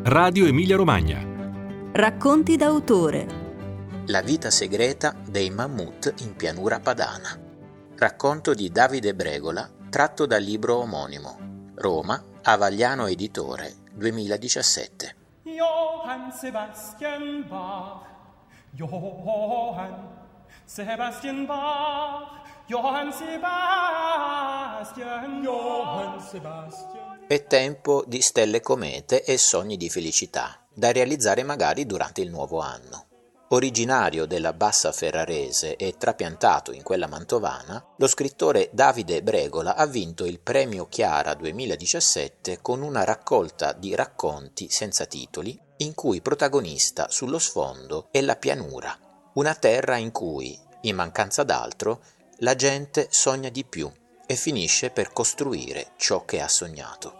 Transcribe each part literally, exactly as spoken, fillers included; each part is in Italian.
Radio Emilia Romagna. Racconti d'autore. La vita segreta dei mammut in pianura padana. Racconto di Davide Bregola, tratto dal libro omonimo. Roma, Avagliano Editore, duemiladiciassette. Johann Sebastian Bach, Johann Sebastian Bach, Johann Sebastian, Johann Sebastian. È tempo di stelle comete e sogni di felicità, da realizzare magari durante il nuovo anno. Originario della Bassa Ferrarese e trapiantato in quella mantovana, lo scrittore Davide Bregola ha vinto il Premio Chiara duemiladiciassette con una raccolta di racconti senza titoli, in cui protagonista sullo sfondo è la pianura, una terra in cui, in mancanza d'altro, la gente sogna di più e finisce per costruire ciò che ha sognato.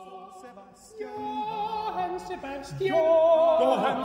Johann Sebastian, Johann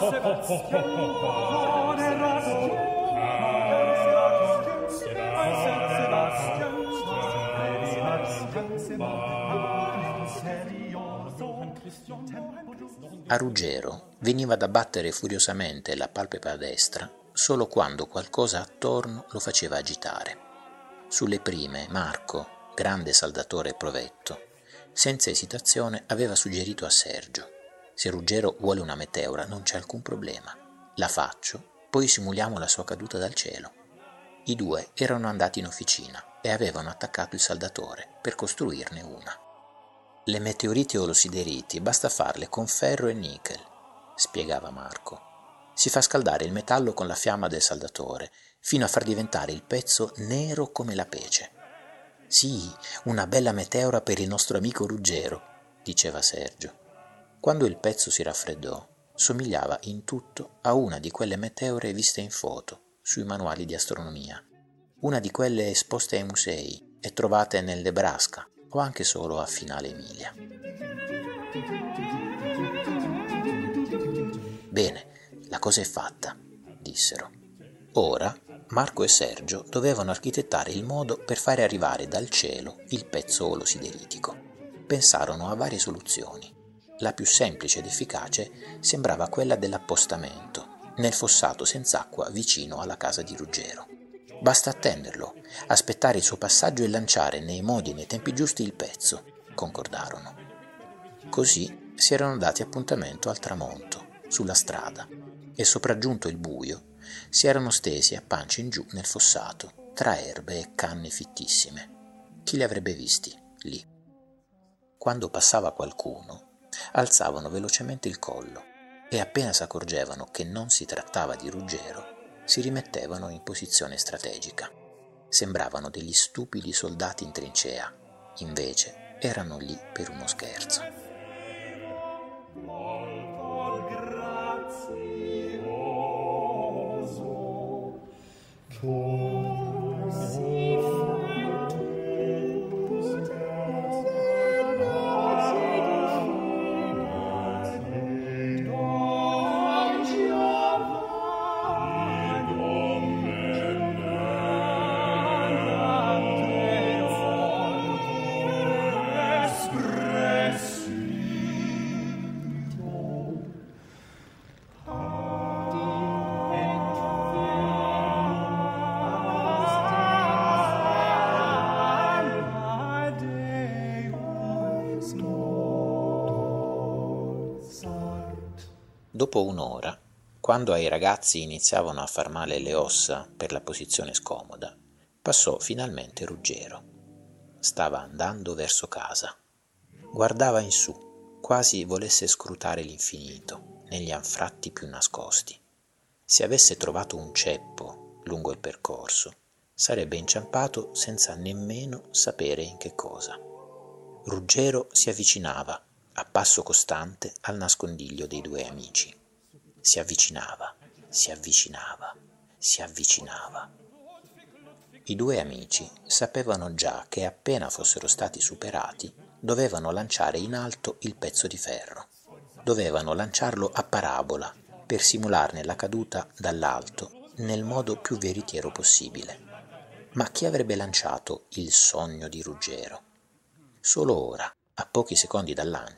Sebastian. A Ruggero veniva da battere furiosamente la palpebra destra solo quando qualcosa attorno lo faceva agitare. Sulle prime, Marco, grande saldatore e provetto, senza esitazione aveva suggerito a Sergio: se Ruggero vuole una meteora non c'è alcun problema, la faccio, poi simuliamo la sua caduta dal cielo. I due erano andati in officina e avevano attaccato il saldatore per costruirne una. Le meteoriti o l'ossideriti basta farle con ferro e nickel, spiegava Marco. Si fa scaldare il metallo con la fiamma del saldatore fino a far diventare il pezzo nero come la pece. Sì, una bella meteora per il nostro amico Ruggero, diceva Sergio. Quando il pezzo si raffreddò, somigliava in tutto a una di quelle meteore viste in foto sui manuali di astronomia, una di quelle esposte ai musei e trovate nel Nebraska o anche solo a Finale Emilia. Bene, la cosa è fatta, dissero. Ora Marco e Sergio dovevano architettare il modo per fare arrivare dal cielo il pezzo olosideritico. Pensarono a varie soluzioni. La più semplice ed efficace sembrava quella dell'appostamento, nel fossato senz'acqua vicino alla casa di Ruggero. Basta attenderlo, aspettare il suo passaggio e lanciare nei modi e nei tempi giusti il pezzo, concordarono. Così si erano dati appuntamento al tramonto, sulla strada, e sopraggiunto il buio, si erano stesi a pancia in giù nel fossato, tra erbe e canne fittissime. Chi li avrebbe visti lì? Quando passava qualcuno, alzavano velocemente il collo e appena s'accorgevano che non si trattava di Ruggero, si rimettevano in posizione strategica. Sembravano degli stupidi soldati in trincea, invece erano lì per uno scherzo. Dopo un'ora, quando ai ragazzi iniziavano a far male le ossa per la posizione scomoda, passò finalmente Ruggero. Stava andando verso casa. Guardava in su, quasi volesse scrutare l'infinito, negli anfratti più nascosti. Se avesse trovato un ceppo lungo il percorso, sarebbe inciampato senza nemmeno sapere in che cosa. Ruggero si avvicinava, a passo costante, al nascondiglio dei due amici. Si avvicinava, si avvicinava, si avvicinava. I due amici sapevano già che appena fossero stati superati, dovevano lanciare in alto il pezzo di ferro. Dovevano lanciarlo a parabola per simularne la caduta dall'alto nel modo più veritiero possibile. Ma chi avrebbe lanciato il sogno di Ruggero? Solo ora, a pochi secondi dal lancio,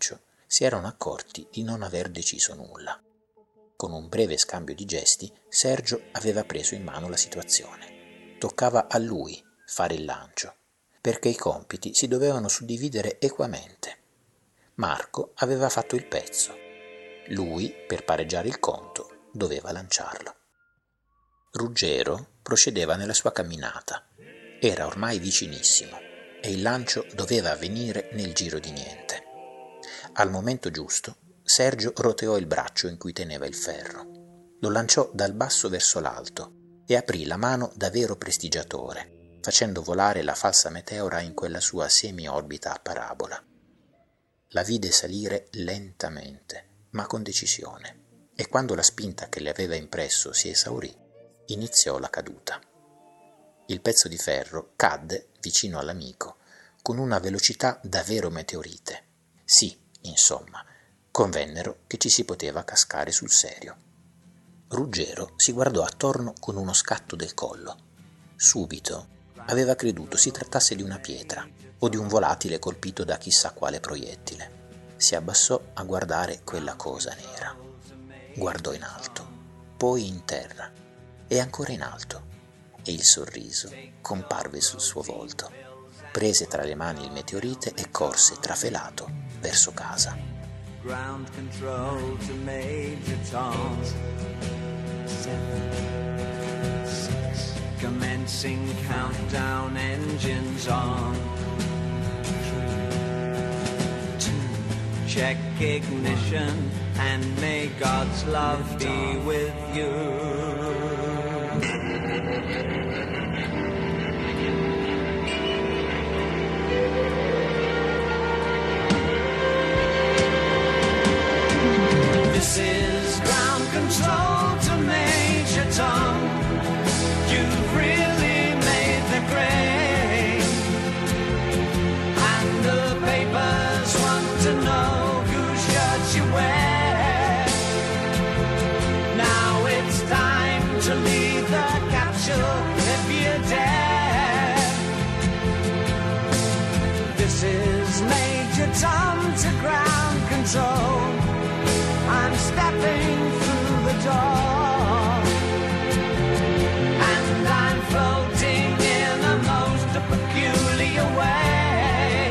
si erano accorti di non aver deciso nulla. Con un breve scambio di gesti, Sergio aveva preso in mano la situazione. Toccava a lui fare il lancio, perché i compiti si dovevano suddividere equamente. Marco aveva fatto il pezzo. Lui, per pareggiare il conto, doveva lanciarlo. Ruggero procedeva nella sua camminata. Era ormai vicinissimo e il lancio doveva avvenire nel giro di niente. Al momento giusto, Sergio roteò il braccio in cui teneva il ferro. Lo lanciò dal basso verso l'alto e aprì la mano da vero prestigiatore, facendo volare la falsa meteora in quella sua semi-orbita a parabola. La vide salire lentamente, ma con decisione, e quando la spinta che le aveva impresso si esaurì, iniziò la caduta. Il pezzo di ferro cadde vicino all'amico con una velocità da vero meteorite. Sì, insomma, convennero che ci si poteva cascare sul serio. Ruggero si guardò attorno con uno scatto del collo. Subito aveva creduto si trattasse di una pietra o di un volatile colpito da chissà quale proiettile. Si abbassò a guardare quella cosa nera. Guardò in alto, poi in terra e ancora in alto, e il sorriso comparve sul suo volto. Prese tra le mani il meteorite e corse trafelato verso casa. Ground control to Major Tom. Seven, six. Commencing countdown, engines on. Three, two. Check ignition and may God's love be with you. This is ground control to Major Tom. You've really made the grade, and the papers want to know whose shirt you wear. Now it's time to leave the capsule if you dare. This is Major Tom to ground control. I'm stepping through the door, and I'm floating in a most peculiar way,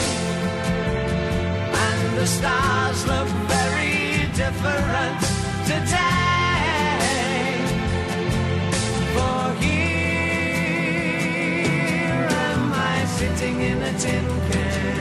and the stars look very different today, for here am I sitting in a tin can.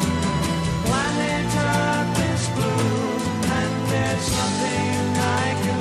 Planet Earth is blue, and there's nothing I can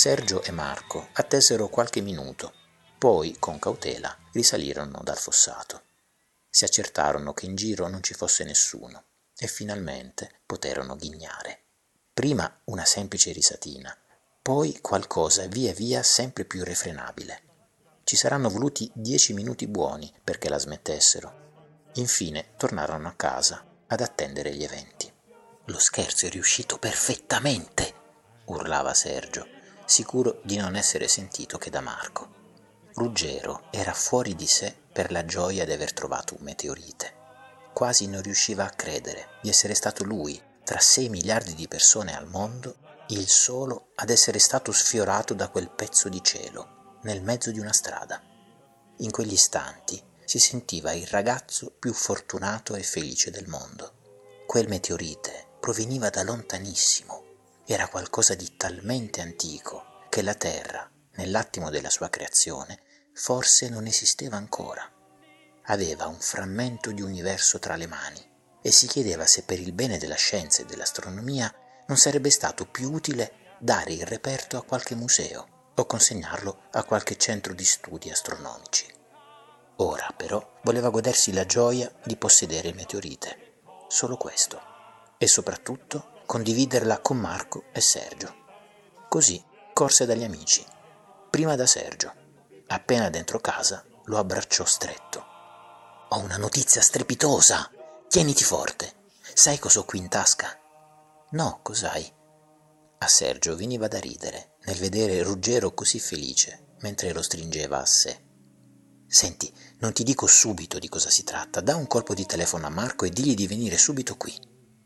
Sergio e Marco attesero qualche minuto, poi, con cautela, risalirono dal fossato. Si accertarono che in giro non ci fosse nessuno e finalmente poterono ghignare. Prima una semplice risatina, poi qualcosa via via sempre più irrefrenabile. Ci saranno voluti dieci minuti buoni perché la smettessero. Infine tornarono a casa ad attendere gli eventi. «Lo scherzo è riuscito perfettamente!» urlava Sergio, sicuro di non essere sentito che da Marco. Ruggero era fuori di sé per la gioia di aver trovato un meteorite. Quasi non riusciva a credere di essere stato lui, tra sei miliardi di persone al mondo, il solo ad essere stato sfiorato da quel pezzo di cielo, nel mezzo di una strada. In quegli istanti si sentiva il ragazzo più fortunato e felice del mondo. Quel meteorite proveniva da lontanissimo, era qualcosa di talmente antico che la Terra, nell'attimo della sua creazione, forse non esisteva ancora. Aveva un frammento di universo tra le mani e si chiedeva se per il bene della scienza e dell'astronomia non sarebbe stato più utile dare il reperto a qualche museo o consegnarlo a qualche centro di studi astronomici. Ora, però, voleva godersi la gioia di possedere il meteorite, solo questo, e soprattutto condividerla con Marco e Sergio. Così corse dagli amici, prima da Sergio. Appena dentro casa lo abbracciò stretto. «Ho una notizia strepitosa! Tieniti forte! Sai cosa ho qui in tasca?» «No, cos'hai?» A Sergio veniva da ridere nel vedere Ruggero così felice mentre lo stringeva a sé. «Senti, non ti dico subito di cosa si tratta, dà un colpo di telefono a Marco e digli di venire subito qui».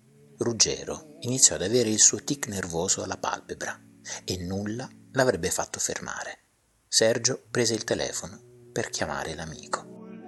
Ruggero iniziò ad avere il suo tic nervoso alla palpebra e nulla l'avrebbe fatto fermare. Sergio prese il telefono per chiamare l'amico.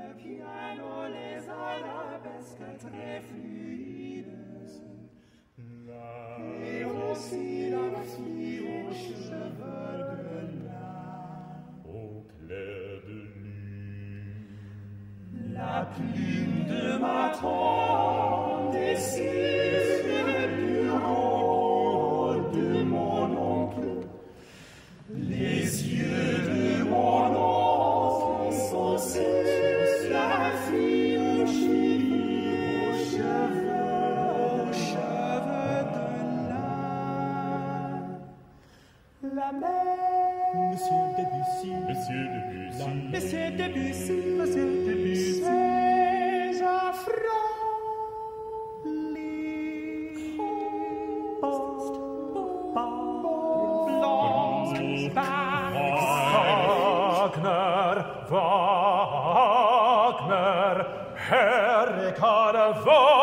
La plume de ma tante dessine le rôle de mon oncle. Les yeux de mon oncle sont sur la fille aux cheveux, aux cheveux, aux cheveux de lin. La mer, Monsieur Debussy, Monsieur Debussy, Monsieur Debussy, Monsieur Debussy, c'est affreux. Wagner, Wagner, Herr Carnaval.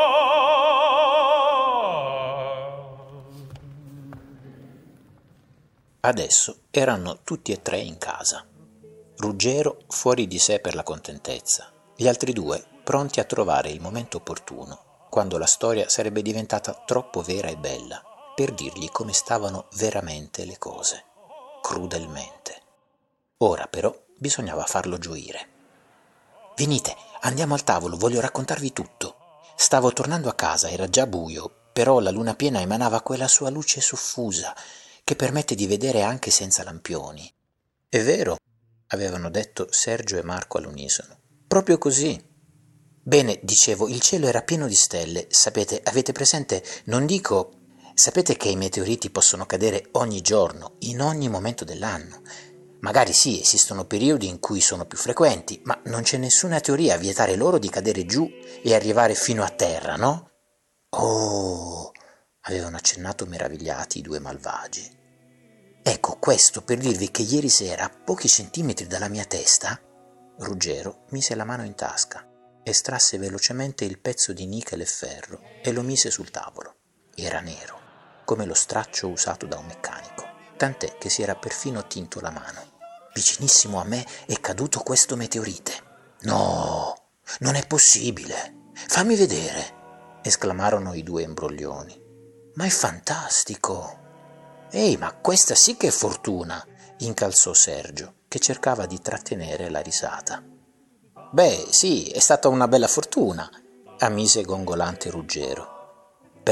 Adesso erano tutti e tre in casa. Ruggero fuori di sé per la contentezza, gli altri due pronti a trovare il momento opportuno, quando la storia sarebbe diventata troppo vera e bella, per dirgli come stavano veramente le cose, crudelmente. Ora però bisognava farlo gioire. «Venite, andiamo al tavolo, voglio raccontarvi tutto. Stavo tornando a casa, era già buio, però la luna piena emanava quella sua luce soffusa che permette di vedere anche senza lampioni». «È vero», avevano detto Sergio e Marco all'unisono. «Proprio così». «Bene, dicevo, il cielo era pieno di stelle. Sapete, avete presente, non dico, sapete che i meteoriti possono cadere ogni giorno, in ogni momento dell'anno. Magari sì, esistono periodi in cui sono più frequenti, ma non c'è nessuna teoria a vietare loro di cadere giù e arrivare fino a terra, no?» «Oh!» avevano accennato meravigliati i due malvagi. «Ecco, questo per dirvi che ieri sera, a pochi centimetri dalla mia testa...» Ruggero mise la mano in tasca, estrasse velocemente il pezzo di nichel e ferro e lo mise sul tavolo. Era nero, come lo straccio usato da un meccanico, tant'è che si era perfino tinto la mano. «Vicinissimo a me è caduto questo meteorite». «No, non è possibile! Fammi vedere!» esclamarono i due imbroglioni. «Ma è fantastico!» «Ehi, ma questa sì che è fortuna!» incalzò Sergio, che cercava di trattenere la risata. «Beh, sì, è stata una bella fortuna», ammise gongolante Ruggero. «Però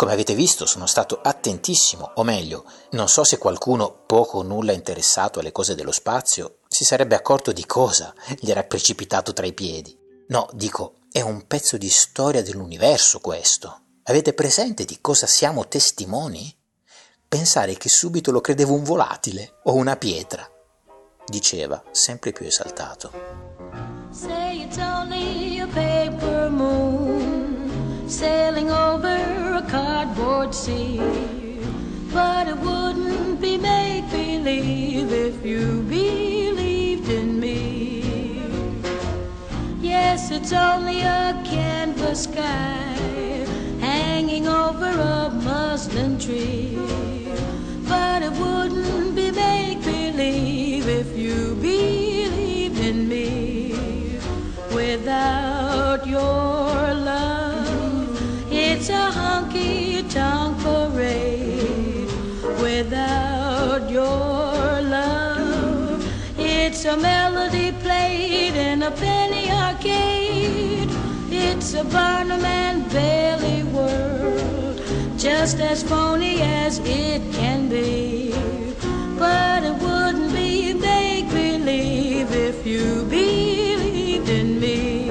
Come avete visto, sono stato attentissimo, o meglio, non so se qualcuno poco o nulla interessato alle cose dello spazio si sarebbe accorto di cosa gli era precipitato tra i piedi. No, dico, è un pezzo di storia dell'universo questo. Avete presente di cosa siamo testimoni? Pensare che subito lo credevo un volatile o una pietra, diceva sempre più esaltato. Say it's only a paper moon sailing over a cardboard sea, but it wouldn't be make-believe if you believed in me. Yes, it's only a canvas sky hanging over a muslin tree, but it wouldn't be make-believe if you believed in me. Without your love, it's a honky-tonk parade. Without your love, it's a melody played in a penny arcade. It's a Barnum and Bailey world, just as phony as it can be. But it wouldn't be make-believe if you believed in me.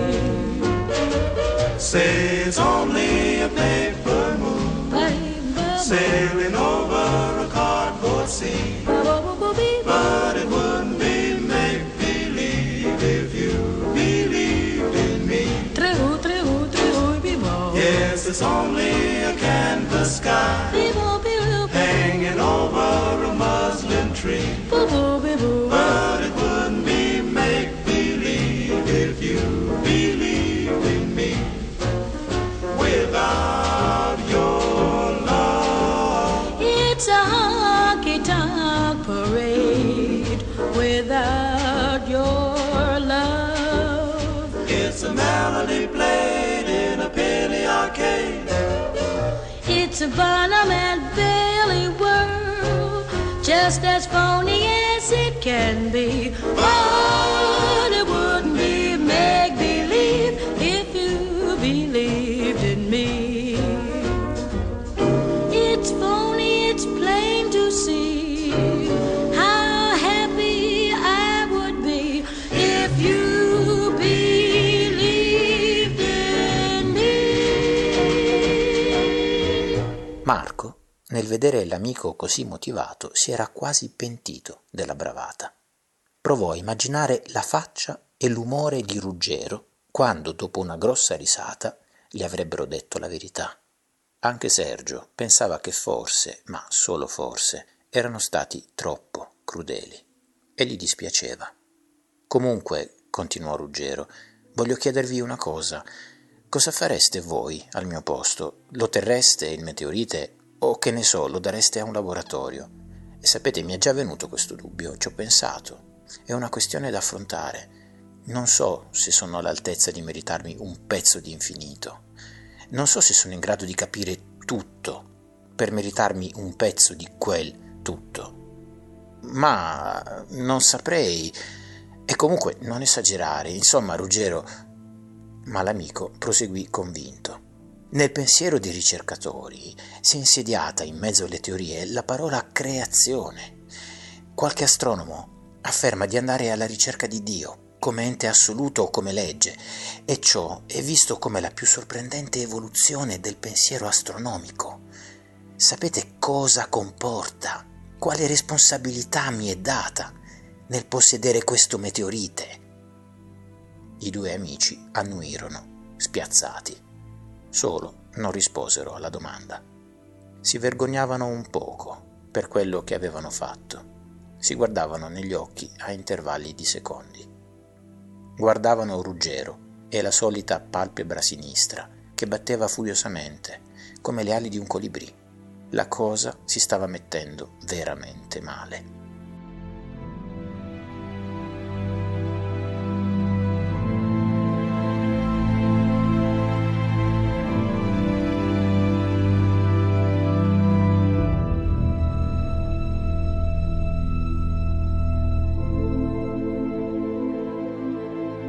Say it's only a paper moon sailing over a cardboard sea, but it wouldn't be make-believe if you believed in me. Yes, it's only a canvas sky hanging over a muslin tree, but it wouldn't be make-believe if you believed in me. Without your love, it's a honky-tonk parade. Without your love, it's a melody played in a penny arcade. it's a Barnum and Bailey world, just as phony as it can be. But it wouldn't be make-believe if you believed in me. It's phony, it's plain to see how happy I would be if you believed in me. Marco, nel vedere l'amico così motivato, si era quasi pentito della bravata. Provò a immaginare la faccia e l'umore di Ruggero quando, dopo una grossa risata, gli avrebbero detto la verità. Anche Sergio pensava che forse, ma solo forse, erano stati troppo crudeli e gli dispiaceva. Comunque, continuò Ruggero, voglio chiedervi una cosa. Cosa fareste voi al mio posto? Lo terreste il meteorite o, che ne so, lo dareste a un laboratorio? E sapete, mi è già venuto questo dubbio, ci ho pensato. È una questione da affrontare. Non so se sono all'altezza di meritarmi un pezzo di infinito. Non so se sono in grado di capire tutto per meritarmi un pezzo di quel tutto. Ma non saprei. E comunque non esagerare. Insomma, Ruggero. Ma l'amico proseguì convinto. Nel pensiero dei ricercatori si è insediata in mezzo alle teorie la parola creazione. Qualche astronomo afferma di andare alla ricerca di Dio come ente assoluto o come legge, e ciò è visto come la più sorprendente evoluzione del pensiero astronomico. Sapete cosa comporta, quale responsabilità mi è data nel possedere questo meteorite? I due amici annuirono, spiazzati. Solo non risposero alla domanda. Si vergognavano un poco per quello che avevano fatto. Si guardavano negli occhi a intervalli di secondi. Guardavano Ruggero e la solita palpebra sinistra che batteva furiosamente, come le ali di un colibrì. La cosa si stava mettendo veramente male.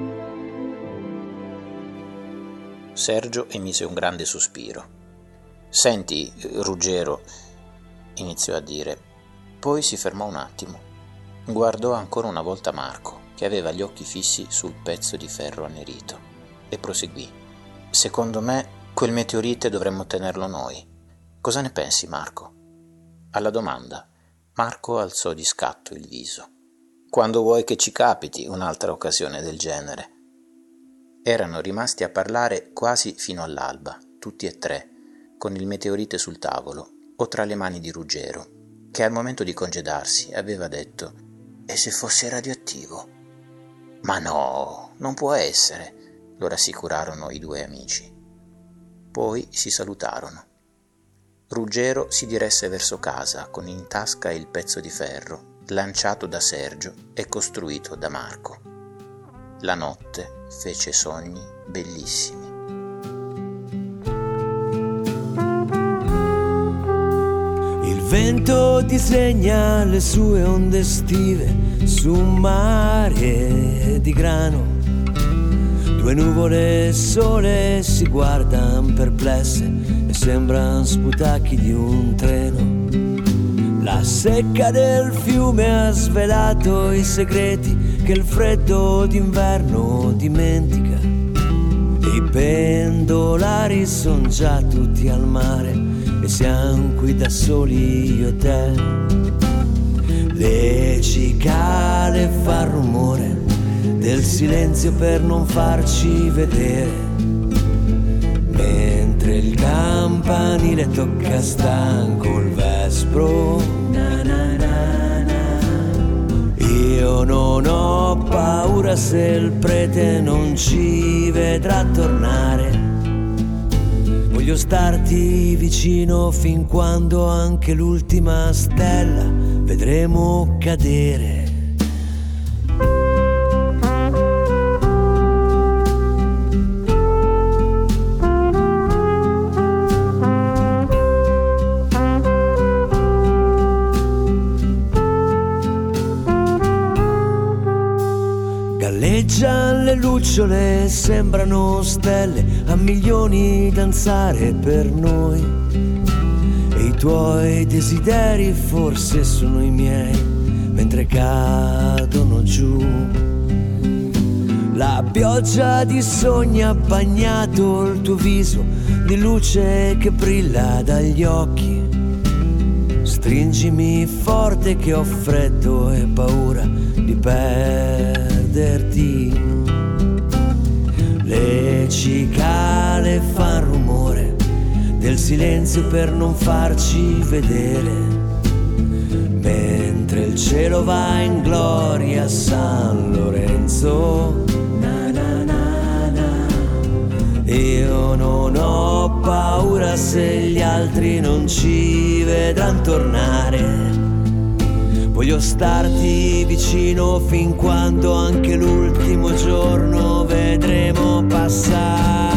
Sergio emise un grande sospiro. «Senti, Ruggero», iniziò a dire, poi si fermò un attimo. Guardò ancora una volta Marco, che aveva gli occhi fissi sul pezzo di ferro annerito, e proseguì. «Secondo me quel meteorite dovremmo tenerlo noi. Cosa ne pensi, Marco?» Alla domanda, Marco alzò di scatto il viso. «Quando vuoi che ci capiti un'altra occasione del genere». Erano rimasti a parlare quasi fino all'alba, tutti e tre, con il meteorite sul tavolo o tra le mani di Ruggero, che al momento di congedarsi aveva detto: «E se fosse radioattivo?» «Ma no, non può essere», lo rassicurarono i due amici. Poi si salutarono. Ruggero si diresse verso casa con in tasca il pezzo di ferro lanciato da Sergio e costruito da Marco. La notte fece sogni bellissimi. Il vento disegna le sue onde estive su un mare di grano. Due nuvole e sole si guardan perplesse e sembran sputacchi di un treno. La secca del fiume ha svelato i segreti che il freddo d'inverno dimentica. I pendolari son già tutti al mare e siamo qui da soli io e te. Le cicale fa rumore del silenzio per non farci vedere, mentre il campanile tocca stanco il vespro. Na na na na. Io non ho paura se il prete non ci vedrà tornare. Voglio starti vicino fin quando anche l'ultima stella vedremo cadere. Galleggiano le lucciole, sembrano stelle a milioni danzare per noi. E i tuoi desideri forse sono i miei, mentre cadono giù. La pioggia di sogni ha bagnato il tuo viso di luce che brilla dagli occhi. Stringimi forte che ho freddo e paura di perderti. Le cicale fan rumore del silenzio per non farci vedere, mentre il cielo va in gloria a San Lorenzo. Na na na na. Io non ho paura se gli altri non ci vedranno tornare. Voglio starti vicino fin quando anche l'ultimo giorno vedremo passare.